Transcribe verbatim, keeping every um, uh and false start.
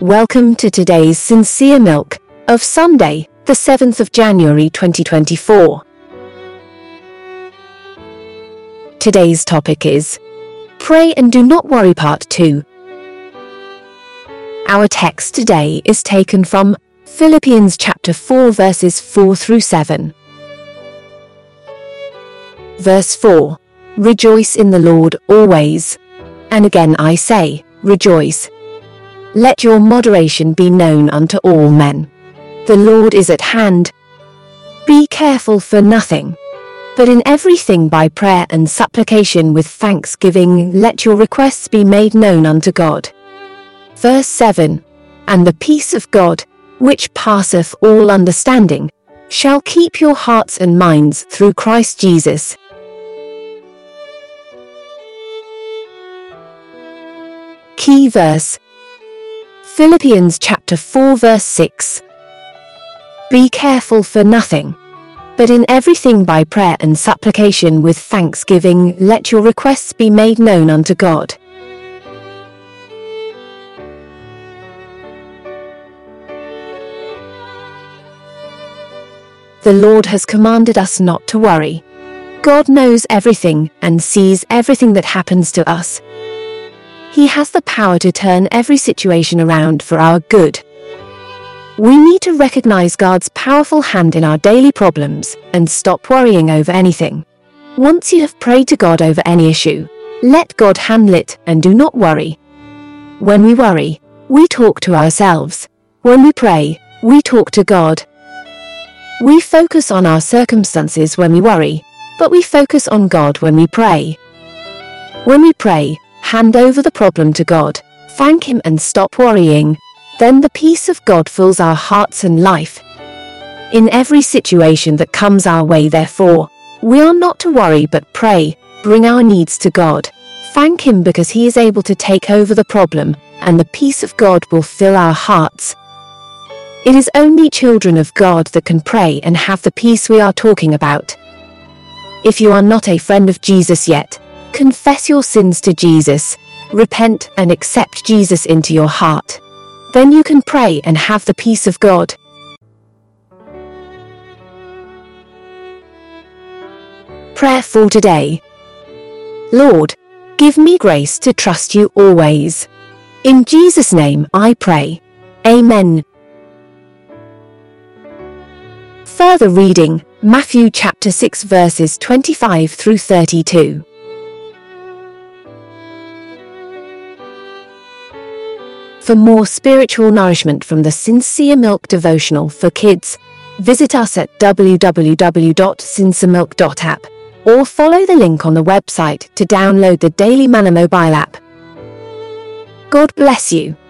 Welcome to today's Sincere Milk of Sunday, the seventh of January twenty twenty-four. Today's topic is Pray and Do Not Worry Part two. Our text today is taken from Philippians chapter four verses four through seven. Verse four. Rejoice in the Lord always. And again I say, rejoice. Let your moderation be known unto all men. The Lord is at hand. Be careful for nothing, but in everything by prayer and supplication with thanksgiving let your requests be made known unto God. Verse seven. And the peace of God, which passeth all understanding, shall keep your hearts and minds through Christ Jesus. Key verse. Philippians chapter four verse six. Be careful for nothing, but in everything by prayer and supplication with thanksgiving let your requests be made known unto God. The Lord has commanded us not to worry. God knows everything and sees everything that happens to us. He has the power to turn every situation around for our good. We need to recognize God's powerful hand in our daily problems and stop worrying over anything. Once you have prayed to God over any issue, let God handle it and do not worry. When we worry, we talk to ourselves. When we pray, we talk to God. We focus on our circumstances when we worry, but we focus on God when we pray. When we pray, hand over the problem to God, thank Him and stop worrying. Then the peace of God fills our hearts and life. In every situation that comes our way, therefore, we are not to worry but pray, bring our needs to God, thank Him because He is able to take over the problem, and the peace of God will fill our hearts. It is only children of God that can pray and have the peace we are talking about. If you are not a friend of Jesus yet, confess your sins to Jesus, repent and accept Jesus into your heart. Then you can pray and have the peace of God. Prayer for today. Lord, give me grace to trust you always. In Jesus' name I pray. Amen. Further reading, Matthew chapter six verses twenty-five through thirty-two. For more spiritual nourishment from the Sincere Milk devotional for kids, visit us at w w w dot sincere milk dot app or follow the link on the website to download the Daily Manna mobile app. God bless you.